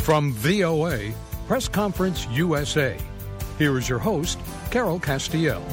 From VOA, Press Conference USA, here is your host, Carol Castiel.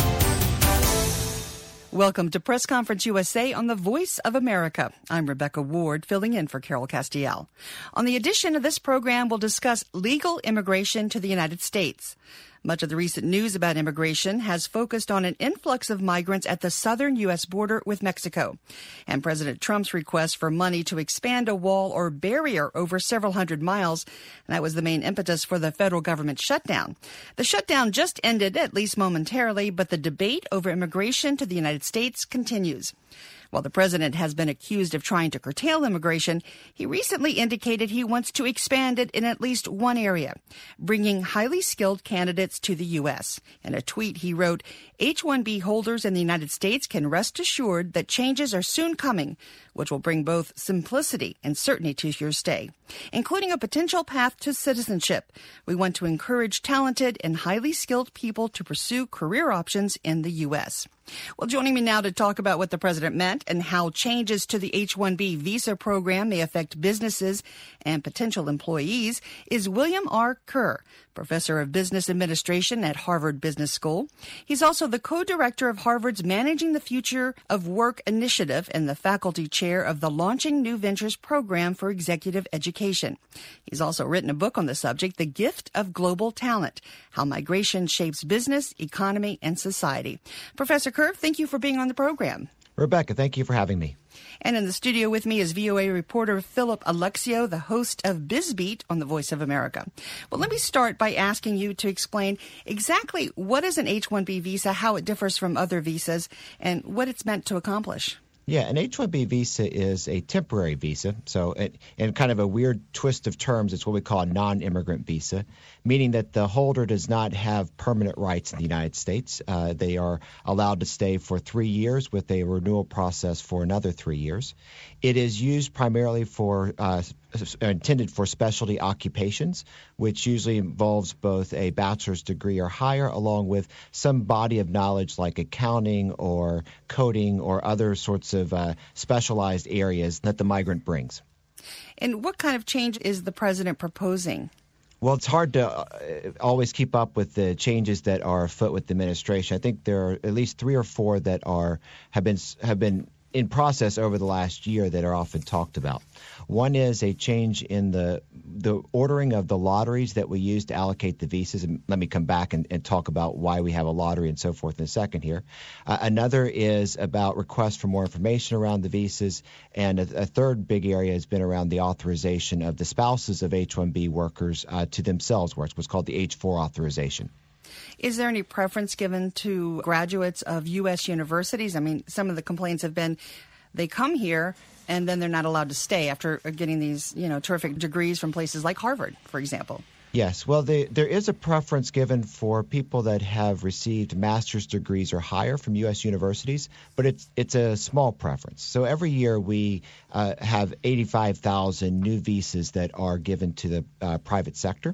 Welcome to Press Conference USA on the Voice of America. I'm Rebecca Ward, filling in for Carol Castiel. On the edition of this program, we'll discuss legal immigration to the United States. Much of the recent news about immigration has focused on an influx of migrants at the southern U.S. border with Mexico, and President Trump's request for money to expand a wall or barrier over several hundred miles. And that was the main impetus for the federal government shutdown. The shutdown just ended, at least momentarily, but the debate over immigration to the United States continues. While the president has been accused of trying to curtail immigration, he recently indicated he wants to expand it in at least one area, bringing highly skilled candidates to the U.S. In a tweet, he wrote, H-1B holders in the United States can rest assured that changes are soon coming, which will bring both simplicity and certainty to your stay, including a potential path to citizenship. We want to encourage talented and highly skilled people to pursue career options in the U.S. Well, joining me now to talk about what the president meant and how changes to the H-1B visa program may affect businesses and potential employees is William R. Kerr, professor of business administration at Harvard Business School. He's also the co-director of Harvard's Managing the Future of Work initiative and the faculty chair of the Launching New Ventures program for executive education. He's also written a book on the subject, The Gift of Global Talent, How Migration Shapes Business, Economy, and Society. Professor Kerr, thank you for being on the program. Rebecca, thank you for having me. And in the studio with me is VOA reporter Philip Alexio, the host of BizBeat on the Voice of America. Well, let me start by asking you to explain exactly what is an H-1B visa, how it differs from other visas, and what it's meant to accomplish. Yeah, an H-1B visa is a temporary visa. So in kind of a weird twist of terms, it's what we call a non-immigrant visa, meaning that the holder does not have permanent rights in the United States. They are allowed to stay for 3 years with a renewal process for another 3 years. It is used primarily for intended for specialty occupations, which usually involves both a bachelor's degree or higher, along with some body of knowledge like accounting or coding or other sorts of specialized areas that the migrant brings. And what kind of change is the president proposing? Well, it's hard to always keep up with the changes that are afoot with the administration. I think there are at least 3 or 4 that have been in process over the last year that are often talked about. One is a change in the ordering of the lotteries that we use to allocate the visas. And let me come back and talk about why we have a lottery and so forth in a second here. Another is about requests for more information around the visas. And a third big area has been around the authorization of the spouses of H-1B workers to themselves, what's called the H-4 authorization. Is there any preference given to graduates of U.S. universities? I mean, some of the complaints have been they come here and then they're not allowed to stay after getting these, terrific degrees from places like Harvard, for example. Yes. Well, there is a preference given for people that have received master's degrees or higher from U.S. universities, but it's a small preference. So every year we have 85,000 new visas that are given to the private sector.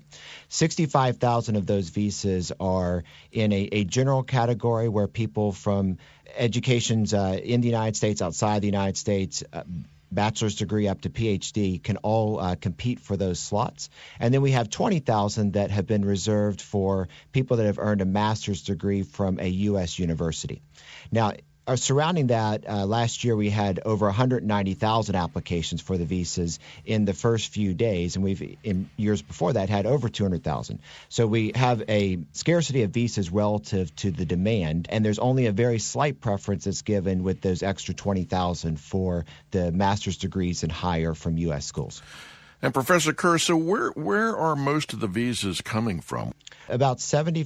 65,000 of those visas are in a general category where people from educations in the United States, outside the United States, bachelor's degree up to PhD can all compete for those slots. And then we have 20,000 that have been reserved for people that have earned a master's degree from a U.S. university. Now, surrounding that, last year we had over 190,000 applications for the visas in the first few days, and we've in years before that had over 200,000. So we have a scarcity of visas relative to the demand, and there's only a very slight preference that's given with those extra 20,000 for the master's degrees and higher from U.S. schools. And Professor Kerr, so where are most of the visas coming from? About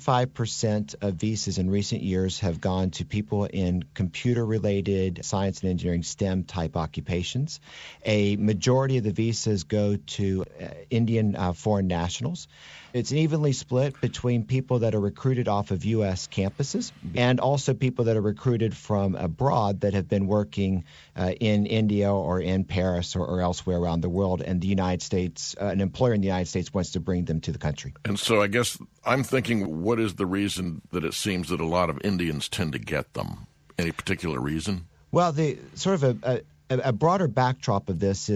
75% of visas in recent years have gone to people in computer-related science and engineering STEM-type occupations. A majority of the visas go to Indian foreign nationals. It's evenly split between people that are recruited off of U.S. campuses and also people that are recruited from abroad that have been working in India or in Paris or elsewhere around the world, and the United States, an employer in the United States wants to bring them to the country. And so I guess I'm thinking, what is the reason that it seems that a lot of Indians tend to get them? Any particular reason? Well, the sort of a broader backdrop of this is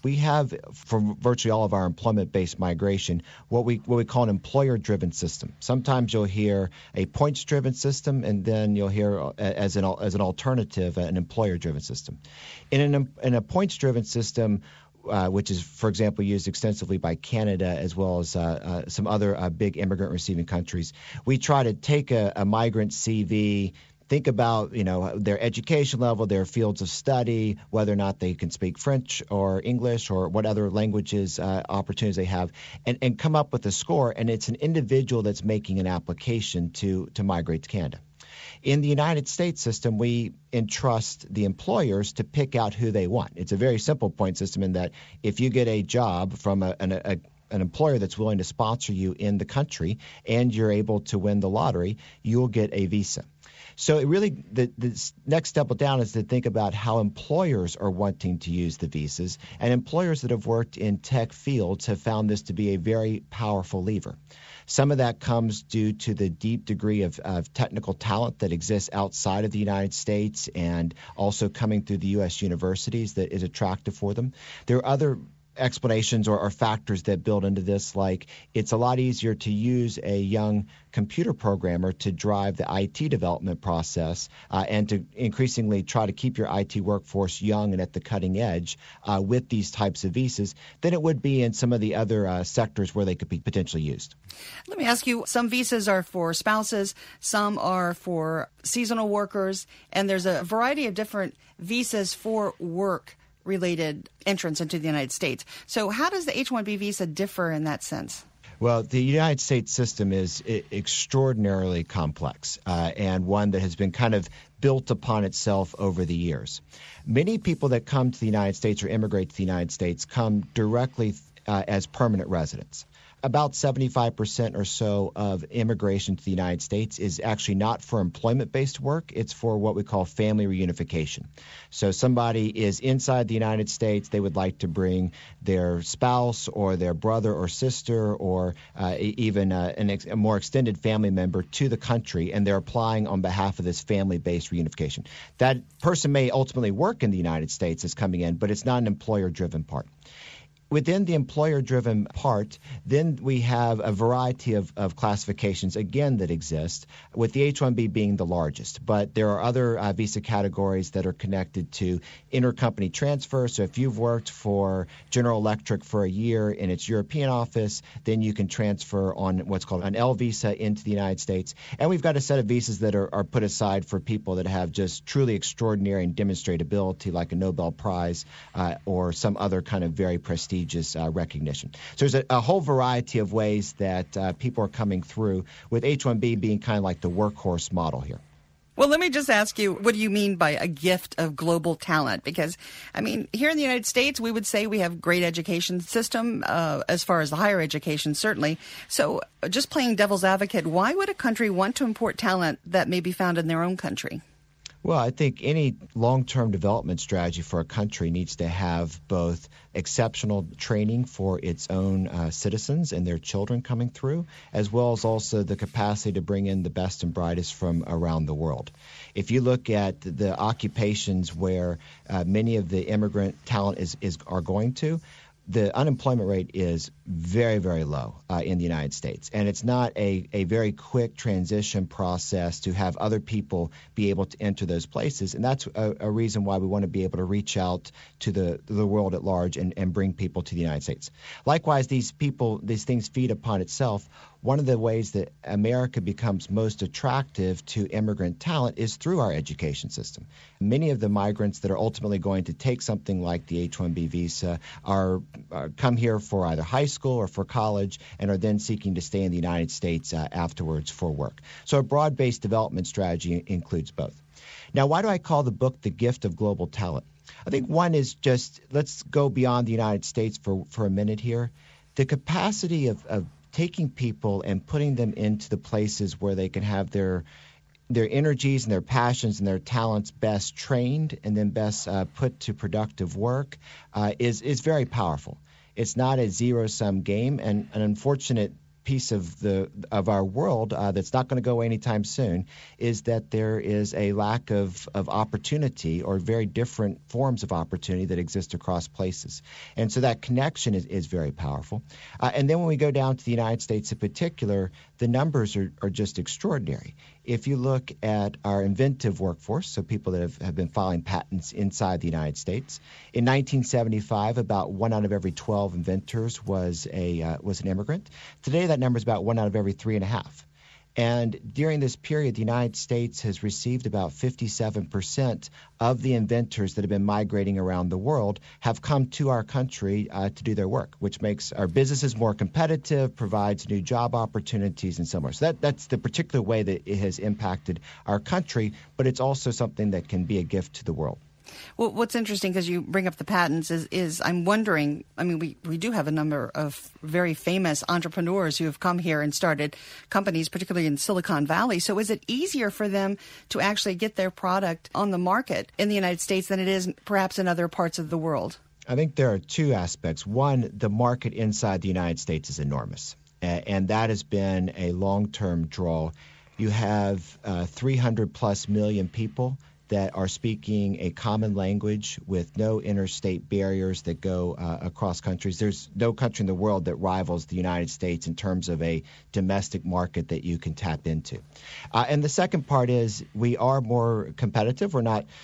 we have, for virtually all of our employment-based migration, what we call an employer-driven system. Sometimes you'll hear a points-driven system, and then you'll hear as an alternative an employer-driven system. In a points-driven system, which is, for example, used extensively by Canada as well as some other big immigrant-receiving countries, we try to take a migrant CV, think about, their education level, their fields of study, whether or not they can speak French or English or what other languages opportunities they have, and come up with a score. And it's an individual that's making an application to migrate to Canada. In the United States system, we entrust the employers to pick out who they want. It's a very simple point system in that if you get a job from an employer that's willing to sponsor you in the country and you're able to win the lottery, you'll get a visa. So it really, the next step down is to think about how employers are wanting to use the visas. And employers that have worked in tech fields have found this to be a very powerful lever. Some of that comes due to the deep degree of technical talent that exists outside of the United States and also coming through the U.S. universities that is attractive for them. There are other explanations or factors that build into this, like it's a lot easier to use a young computer programmer to drive the IT development process and to increasingly try to keep your IT workforce young and at the cutting edge with these types of visas than it would be in some of the other sectors where they could be potentially used. Let me ask you, some visas are for spouses, some are for seasonal workers, and there's a variety of different visas for work-related entrance into the United States. So how does the H-1B visa differ in that sense? Well, the United States system is extraordinarily complex and one that has been kind of built upon itself over the years. Many people that come to the United States or immigrate to the United States come directly as permanent residents. About 75% or so of immigration to the United States is actually not for employment-based work. It's for what we call family reunification. So somebody is inside the United States. They would like to bring their spouse or their brother or sister or even a more extended family member to the country, and they're applying on behalf of this family-based reunification. That person may ultimately work in the United States as coming in, but it's not an employer-driven part. Within the employer-driven part, then we have a variety of classifications, again, that exist, with the H-1B being the largest. But there are other visa categories that are connected to intercompany transfer. So if you've worked for General Electric for a year in its European office, then you can transfer on what's called an L visa into the United States. And we've got a set of visas that are put aside for people that have just truly extraordinary and demonstrated ability, like a Nobel Prize or some other kind of very prestigious recognition. So there's a whole variety of ways that people are coming through, with H-1B being kind of like the workhorse model here. Well, let me just ask you, what do you mean by a gift of global talent? Because, I mean, here in the United States, we would say we have a great education system as far as the higher education, certainly. So just playing devil's advocate, why would a country want to import talent that may be found in their own country? Well, I think any long-term development strategy for a country needs to have both exceptional training for its own citizens and their children coming through, as well as also the capacity to bring in the best and brightest from around the world. If you look at the occupations where many of the immigrant talent are going to, the unemployment rate is very, very low in the United States. And it's not a very quick transition process to have other people be able to enter those places. And that's a reason why we want to be able to reach out to the world at large and bring people to the United States. Likewise, these things feed upon itself. One of the ways that America becomes most attractive to immigrant talent is through our education system. Many of the migrants that are ultimately going to take something like the H-1B visa come here for either high school or for college and are then seeking to stay in the United States afterwards for work. So a broad-based development strategy includes both. Now, why do I call the book The Gift of Global Talent? I think one is just, let's go beyond the United States for a minute here. The capacity of taking people and putting them into the places where they can have their energies and their passions and their talents best trained and then best put to productive work is very powerful. It's not a zero-sum game, and an unfortunate piece of our world that's not going to go away anytime soon is that there is a lack of opportunity or very different forms of opportunity that exist across places. And so that connection is very powerful. And then when we go down to the United States in particular, the numbers are just extraordinary. If you look at our inventive workforce, so people that have been filing patents inside the United States, in 1975, about 1 out of every 12 inventors was an immigrant. Today, that number is about 1 out of every 3.5. And during this period, the United States has received about 57% of the inventors that have been migrating around the world have come to our country to do their work, which makes our businesses more competitive, provides new job opportunities, and so on. So that's the particular way that it has impacted our country, but it's also something that can be a gift to the world. Well, what's interesting, because you bring up the patents, is I'm wondering, I mean, we do have a number of very famous entrepreneurs who have come here and started companies, particularly in Silicon Valley. So is it easier for them to actually get their product on the market in the United States than it is perhaps in other parts of the world? I think there are two aspects. One, the market inside the United States is enormous, and that has been a long-term draw. You have 300+ million people that are speaking a common language with no interstate barriers that go across countries. There's no country in the world that rivals the United States in terms of a domestic market that you can tap into. And the second part is we are more competitive. We're not,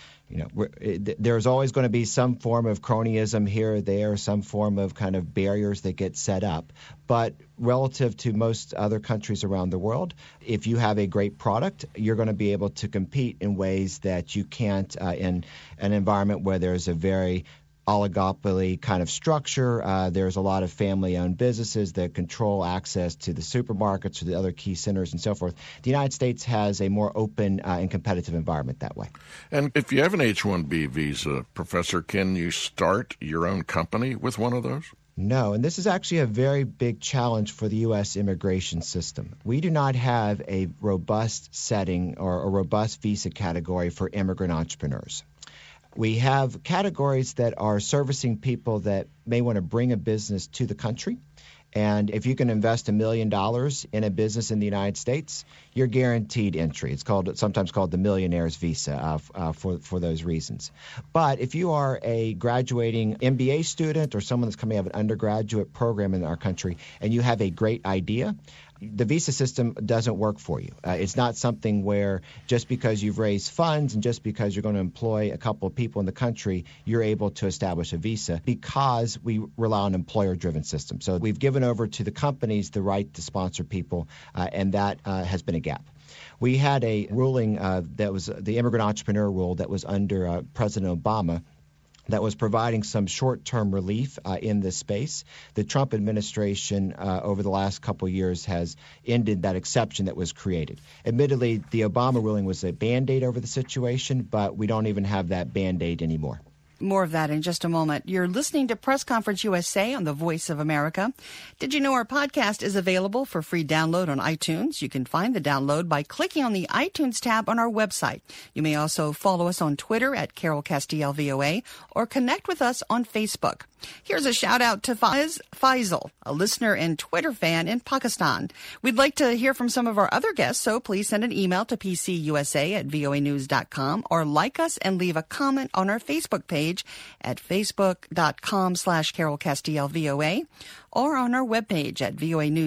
there's always going to be some form of cronyism here or there, some form of kind of barriers that get set up. But relative to most other countries around the world, if you have a great product, you're going to be able to compete in ways that you can't in an environment where there's a very oligopoly kind of structure. There's a lot of family-owned businesses that control access to the supermarkets or the other key centers and so forth. The United States has a more open and competitive environment that way. And if you have an H-1B visa, Professor, can you start your own company with one of those? No, and this is actually a very big challenge for the U.S. immigration system. We do not have a robust setting or a robust visa category for immigrant entrepreneurs. We have categories that are servicing people that may want to bring a business to the country. And if you can invest $1 million in a business in the United States, you're guaranteed entry. It's sometimes called the millionaire's visa for those reasons. But if you are a graduating MBA student or someone that's coming out of an undergraduate program in our country and you have a great idea, the visa system doesn't work for you. It's not something where just because you've raised funds and just because you're going to employ a couple of people in the country, you're able to establish a visa, because we rely on an employer-driven system. So we've given over to the companies the right to sponsor people, and that has been a gap. We had a ruling that was the immigrant entrepreneur rule that was under President Obama, that was providing some short-term relief in this space. The Trump administration over the last couple of years has ended that exception that was created. Admittedly, the Obama ruling was a Band-Aid over the situation, but we don't even have that Band-Aid anymore. More of that in just a moment. You're listening to Press Conference USA on the Voice of America. Did you know our podcast is available for free download on iTunes? You can find the download by clicking on the iTunes tab on our website. You may also follow us on Twitter at Carol Castiel VOA or connect with us on Facebook. Here's a shout out to Faisal, a listener and Twitter fan in Pakistan. We'd like to hear from some of our other guests, so please send an email to pcusa@voanews.com or like us and leave a comment on our Facebook page at facebook.com/Carol Castiel VOA or on our webpage at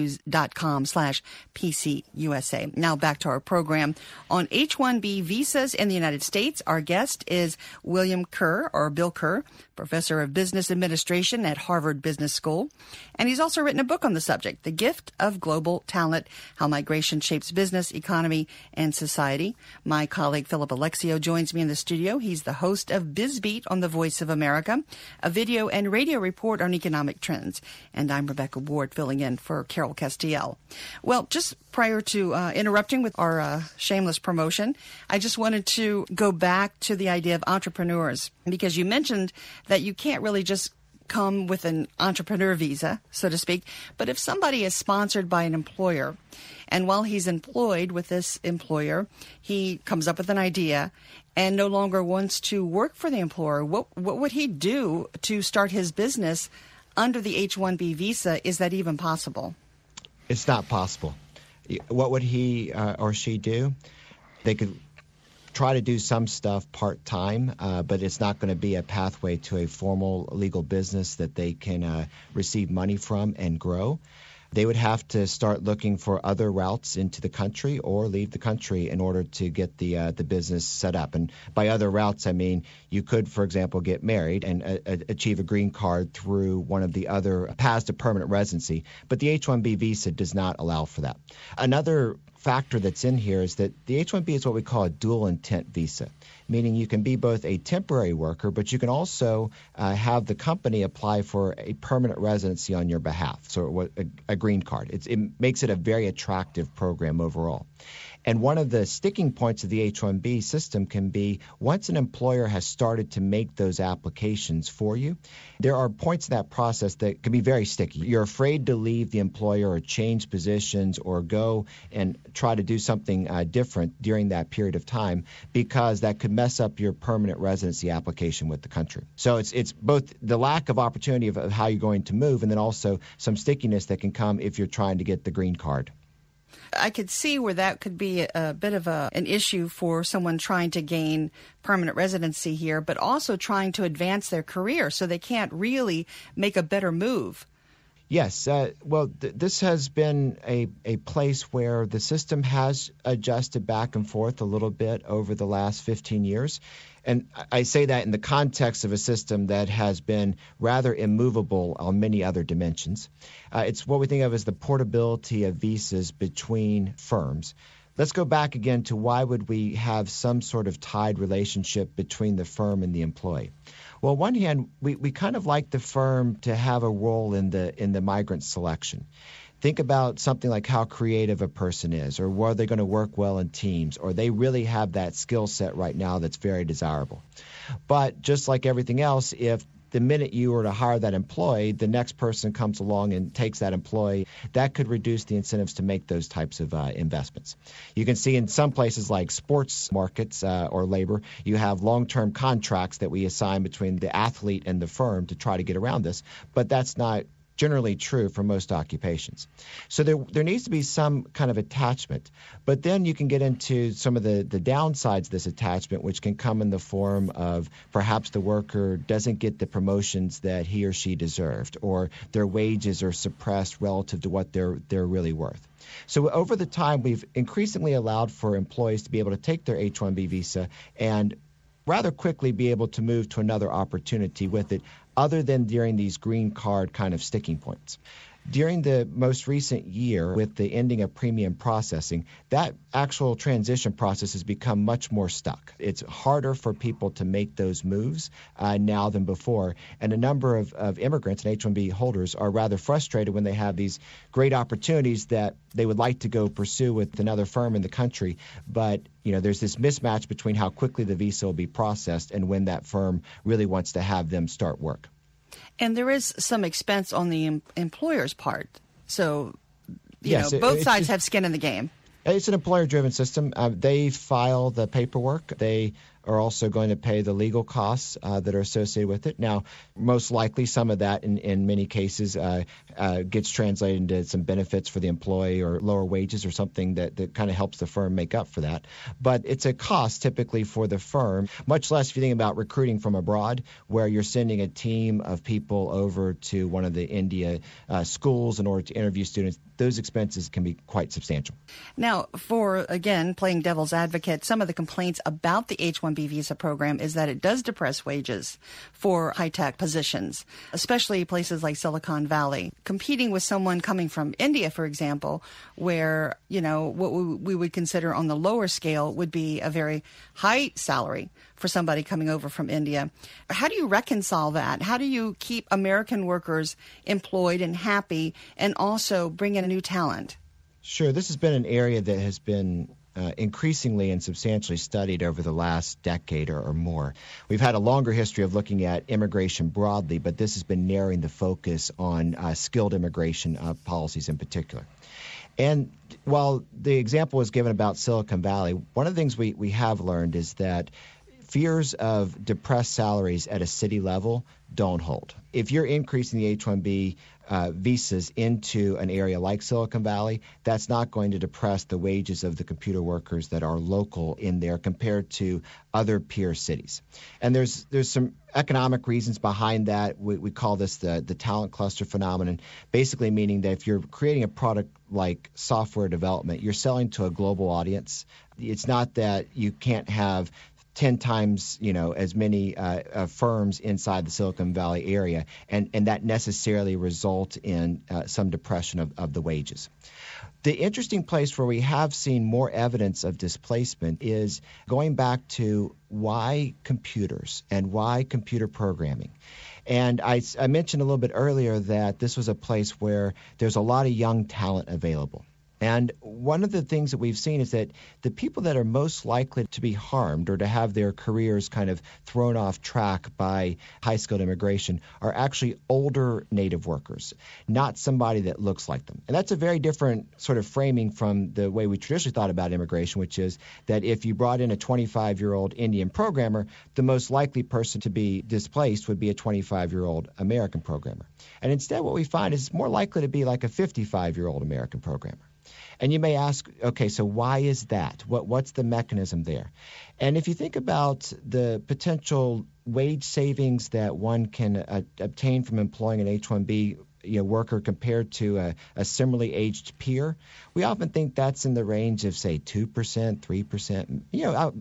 voanews.com/PCUSA. Now back to our program. On H-1B visas in the United States, our guest is William Kerr, or Bill Kerr, professor of business administration at Harvard Business School. And he's also written a book on the subject, The Gift of Global Talent, How Migration Shapes Business, Economy, and Society. My colleague Philip Alexio joins me in the studio. He's the host of BizBeat on the Voice of America, a video and radio report on economic trends. And I'm Rebecca Ward, filling in for Carol Castiel. Well, just prior to interrupting with our shameless promotion, I just wanted to go back to the idea of entrepreneurs, because you mentioned that you can't really just come with an entrepreneur visa, so to speak, but if somebody is sponsored by an employer, and while he's employed with this employer, he comes up with an idea and no longer wants to work for the employer, what would he do to start his business under the H-1B visa? Is that even possible? It's not possible. What would he or she do? They could try to do some stuff part-time, but it's not going to be a pathway to a formal legal business that they can receive money from and grow. They would have to start looking for other routes into the country or leave the country in order to get the business set up. And by other routes, I mean you could, for example, get married and achieve a green card through one of the other paths to permanent residency. But the H-1B visa does not allow for that. Another factor that's in here is that the H-1B is what we call a dual intent visa, meaning you can be both a temporary worker, but you can also have the company apply for a permanent residency on your behalf, so a green card. It makes it a very attractive program overall. And one of the sticking points of the H-1B system can be once an employer has started to make those applications for you, there are points in that process that can be very sticky. You're afraid to leave the employer or change positions or go and try to do something different during that period of time because that could mess up your permanent residency application with the country. So it's both the lack of opportunity of how you're going to move and then also some stickiness that can come if you're trying to get the green card. I could see where that could be a bit of an issue for someone trying to gain permanent residency here, but also trying to advance their career, so they can't really make a better move. Yes. This has been a place where the system has adjusted back and forth a little bit over the last 15 years. And I say that in the context of a system that has been rather immovable on many other dimensions. It's what we think of as the portability of visas between firms. Let's go back again to why would we have some sort of tied relationship between the firm and the employee? Well, on one hand, we kind of like the firm to have a role in the migrant selection. Think about something like how creative a person is, or were they going to work well in teams, or they really have that skill set right now that's very desirable. But just like everything else, if the minute you were to hire that employee, the next person comes along and takes that employee, that could reduce the incentives to make those types of investments. You can see in some places like sports markets or labor, you have long-term contracts that we assign between the athlete and the firm to try to get around this, but that's not generally true for most occupations. So there needs to be some kind of attachment. But then you can get into some of the downsides of this attachment, which can come in the form of perhaps the worker doesn't get the promotions that he or she deserved, or their wages are suppressed relative to what they're really worth. So over the time, we've increasingly allowed for employees to be able to take their H-1B visa and rather quickly be able to move to another opportunity with it, other than during these green card kind of sticking points. During the most recent year, with the ending of premium processing, that actual transition process has become much more stuck. It's harder for people to make those moves now than before, and a number of immigrants and H-1B holders are rather frustrated when they have these great opportunities that they would like to go pursue with another firm in the country, but there's this mismatch between how quickly the visa will be processed and when that firm really wants to have them start work. And there is some expense on the employer's part. So, both sides have skin in the game. It's an employer-driven system. They file the paperwork. They are also going to pay the legal costs that are associated with it. Now, most likely some of that in many cases gets translated into some benefits for the employee or lower wages or something that kind of helps the firm make up for that. But it's a cost typically for the firm, much less if you think about recruiting from abroad, where you're sending a team of people over to one of the India schools in order to interview students. Those expenses can be quite substantial. Now, for, again, playing devil's advocate, some of the complaints about the H-1B visa program is that it does depress wages for high-tech positions, especially places like Silicon Valley. Competing with someone coming from India, for example, where, what we would consider on the lower scale would be a very high salary for somebody coming over from India. How do you reconcile that? How do you keep American workers employed and happy and also bring in a new talent? Sure. This has been an area that has been increasingly and substantially studied over the last decade or more. We've had a longer history of looking at immigration broadly, but this has been narrowing the focus on skilled immigration policies in particular. And while the example was given about Silicon Valley, one of the things we have learned is that fears of depressed salaries at a city level don't hold. If you're increasing the H-1B visas into an area like Silicon Valley, that's not going to depress the wages of the computer workers that are local in there compared to other peer cities. And there's some economic reasons behind that. We call this the talent cluster phenomenon, basically meaning that if you're creating a product like software development, you're selling to a global audience. It's not that you can't have 10 times, as many firms inside the Silicon Valley area, and that necessarily result in some depression of the wages. The interesting place where we have seen more evidence of displacement is going back to why computers and why computer programming. And I mentioned a little bit earlier that this was a place where there's a lot of young talent available. And one of the things that we've seen is that the people that are most likely to be harmed or to have their careers kind of thrown off track by high-skilled immigration are actually older native workers, not somebody that looks like them. And that's a very different sort of framing from the way we traditionally thought about immigration, which is that if you brought in a 25-year-old Indian programmer, the most likely person to be displaced would be a 25-year-old American programmer. And instead what we find is it's more likely to be like a 55-year-old American programmer. And you may ask, okay, so why is that? What's the mechanism there? And if you think about the potential wage savings that one can obtain from employing an H-1B worker compared to a similarly aged peer, we often think that's in the range of, say, 2%, 3%,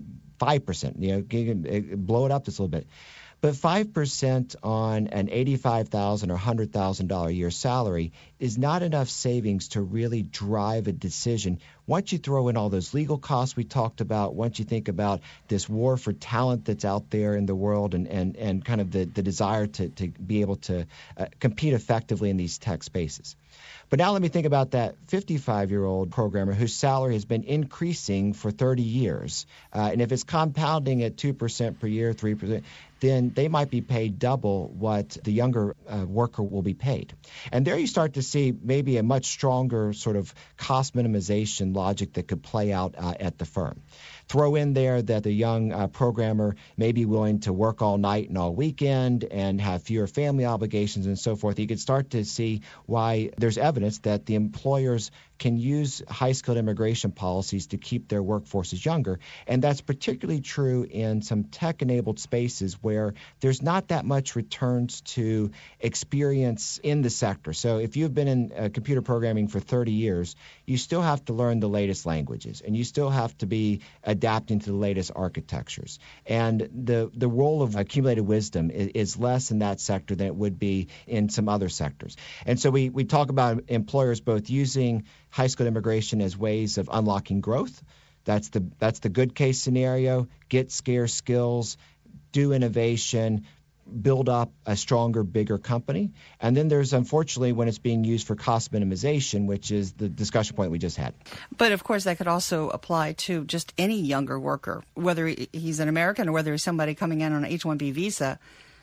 5%. Blow it up just a little bit. But 5% on an $85,000 or $100,000 a year salary is not enough savings to really drive a decision. Once you throw in all those legal costs we talked about, once you think about this war for talent that's out there in the world and kind of the desire to be able to compete effectively in these tech spaces. But now let me think about that 55-year-old programmer whose salary has been increasing for 30 years. And if it's compounding at 2% per year, 3%, then they might be paid double what the younger worker will be paid. And there you start to see maybe a much stronger sort of cost minimization logic that could play out at the firm. Throw in there that the young programmer may be willing to work all night and all weekend and have fewer family obligations and so forth. You could start to see why there's evidence that the employers can use high-skilled immigration policies to keep their workforces younger. And that's particularly true in some tech-enabled spaces where there's not that much returns to experience in the sector. So if you've been in computer programming for 30 years, you still have to learn the latest languages, and you still have to be adapting to the latest architectures. And the role of accumulated wisdom is less in that sector than it would be in some other sectors. And so we talk about employers both using high-skilled immigration as ways of unlocking growth. That's the good case scenario. Get scarce skills, do innovation, build up a stronger, bigger company. And then there's, unfortunately, when it's being used for cost minimization, which is the discussion point we just had. But, of course, that could also apply to just any younger worker, whether he's an American or whether he's somebody coming in on an H-1B visa.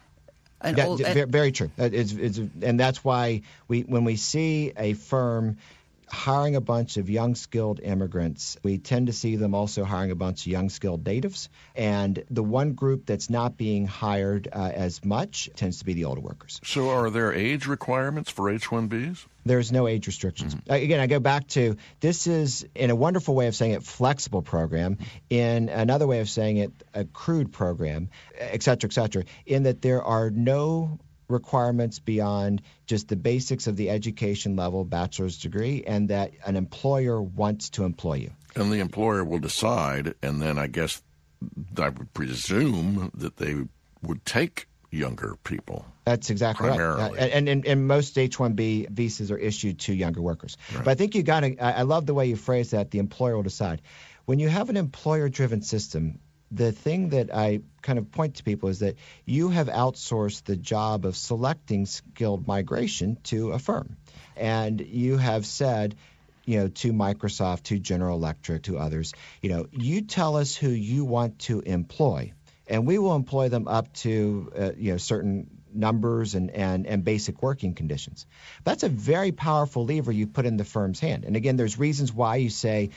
Very true. And that's why when we see a firm hiring a bunch of young skilled immigrants, we tend to see them also hiring a bunch of young skilled natives. And the one group that's not being hired as much tends to be the older workers. So are there age requirements for H-1Bs? There's no age restrictions. Again, I go back to this is, in a wonderful way of saying it, flexible program. In another way of saying it, a crude program, et cetera, in that there are no requirements beyond just the basics of the education level, bachelor's degree, and that an employer wants to employ you. And the employer will decide, and then I guess I would presume that they would take younger people. That's exactly primarily. Right. And most H-1B visas are issued to younger workers. Right. But I think you got to, I love the way you phrase that, the employer will decide. When you have an employer-driven system, the thing that I kind of point to people is that you have outsourced the job of selecting skilled migration to a firm. And you have said, to Microsoft, to General Electric, to others, you tell us who you want to employ, and we will employ them up to, certain numbers and basic working conditions. That's a very powerful lever you put in the firm's hand. And again, there's reasons why you say,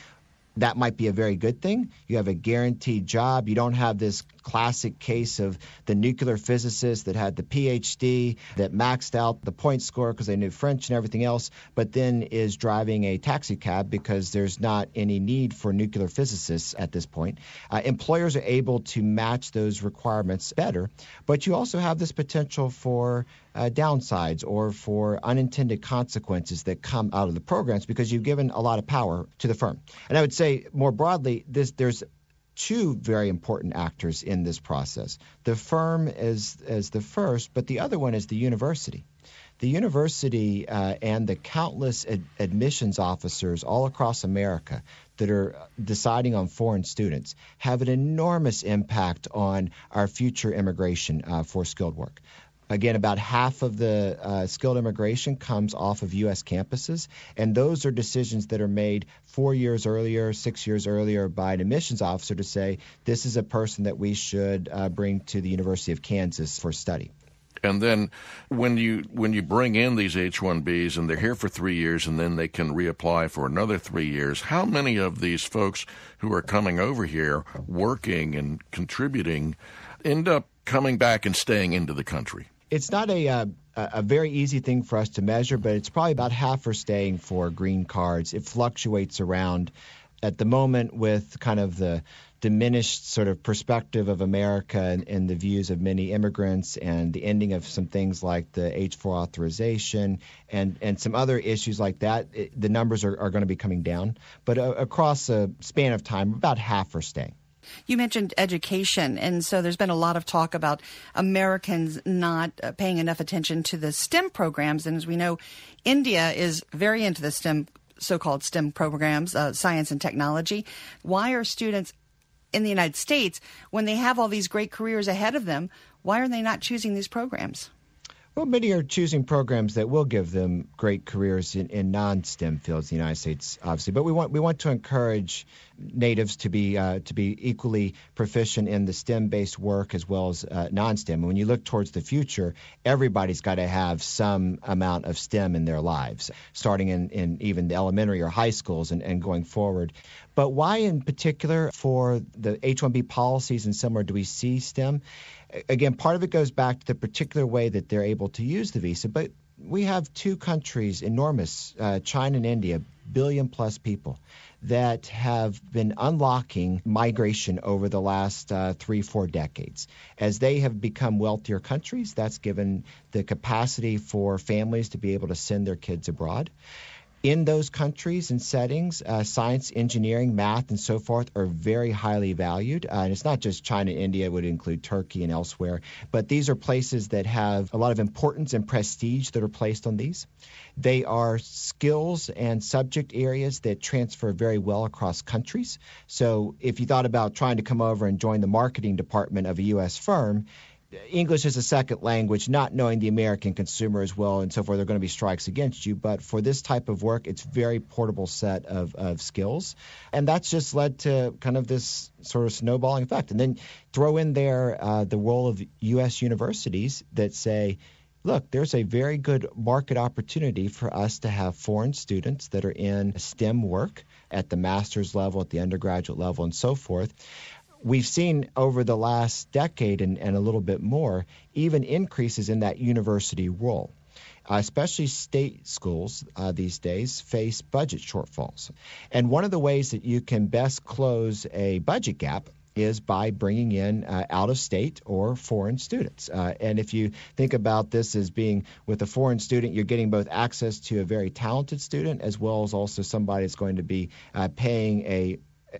that might be a very good thing. You have a guaranteed job. You don't have this classic case of the nuclear physicist that had the PhD that maxed out the point score because they knew French and everything else, but then is driving a taxi cab because there's not any need for nuclear physicists at this point. Employers are able to match those requirements better, but you also have this potential for downsides or for unintended consequences that come out of the programs because you've given a lot of power to the firm. And I would say more broadly, there's two very important actors in this process. The firm is the first, but the other one is the university. The university and the countless admissions officers all across America that are deciding on foreign students have an enormous impact on our future immigration for skilled work. Again, about half of the skilled immigration comes off of U.S. campuses, and those are decisions that are made 4 years earlier, 6 years earlier by an admissions officer to say, this is a person that we should bring to the University of Kansas for study. And then when you bring in these H-1Bs and they're here for 3 years and then they can reapply for another 3 years, how many of these folks who are coming over here working and contributing end up coming back and staying into the country? It's not a very easy thing for us to measure, but it's probably about half are staying for green cards. It fluctuates around. At the moment, with kind of the diminished sort of perspective of America and the views of many immigrants and the ending of some things like the H-4 authorization and some other issues like that, the numbers are going to be coming down. But across a span of time, about half are staying. You mentioned education, and so there's been a lot of talk about Americans not paying enough attention to the STEM programs. And as we know, India is very into the so-called STEM programs, science and technology. Why are students in the United States, when they have all these great careers ahead of them, why are they not choosing these programs? Well, many are choosing programs that will give them great careers in non-STEM fields in the United States, obviously. But we want to encourage natives to be equally proficient in the STEM-based work as well as non-STEM. And when you look towards the future, everybody's got to have some amount of STEM in their lives, starting in even the elementary or high schools and going forward. But why in particular for the H-1B policies and similar do we see STEM? Again, part of it goes back to the particular way that they're able to use the visa. But we have two countries, enormous, China and India, billion-plus people, that have been unlocking migration over the last 3-4 decades. As they have become wealthier countries, that's given the capacity for families to be able to send their kids abroad. In those countries and settings, science, engineering, math, and so forth are very highly valued. And it's not just China, India, it would include Turkey and elsewhere. But these are places that have a lot of importance and prestige that are placed on these. They are skills and subject areas that transfer very well across countries. So if you thought about trying to come over and join the marketing department of a U.S. firm, English is a second language, not knowing the American consumer as well and so forth, there are going to be strikes against you. But for this type of work, it's a very portable set of skills. And that's just led to kind of this sort of snowballing effect. And then throw in there the role of U.S. universities that say, look, there's a very good market opportunity for us to have foreign students that are in STEM work at the master's level, at the undergraduate level, and so forth. We've seen over the last decade and a little bit more, even increases in that university role. Especially state schools these days face budget shortfalls. And one of the ways that you can best close a budget gap is by bringing in out-of-state or foreign students. And if you think about this as being with a foreign student, you're getting both access to a very talented student as well as also somebody that's going to be paying a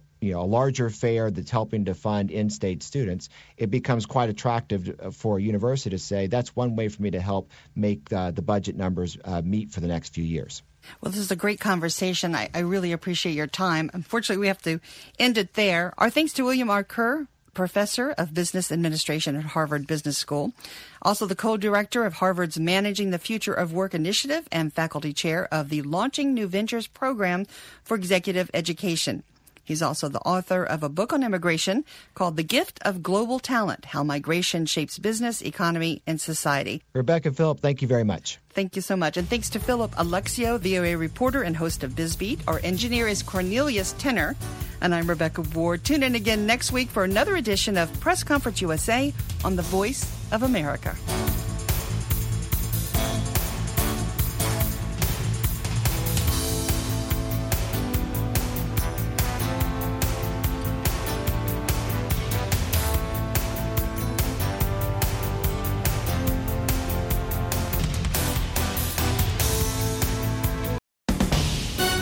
larger fare that's helping to fund in-state students. It becomes quite attractive for a university to say, that's one way for me to help make the budget numbers meet for the next few years. Well, this is a great conversation. I really appreciate your time. Unfortunately, we have to end it there. Our thanks to William R. Kerr, Professor of Business Administration at Harvard Business School, also the co-director of Harvard's Managing the Future of Work Initiative and faculty chair of the Launching New Ventures program for executive education. He's also the author of a book on immigration called The Gift of Global Talent, How Migration Shapes Business, Economy, and Society. Rebecca, Philip, thank you very much. Thank you so much. And thanks to Philip Alexio, VOA reporter and host of BizBeat. Our engineer is Cornelius Tenner. And I'm Rebecca Ward. Tune in again next week for another edition of Press Conference USA on the Voice of America.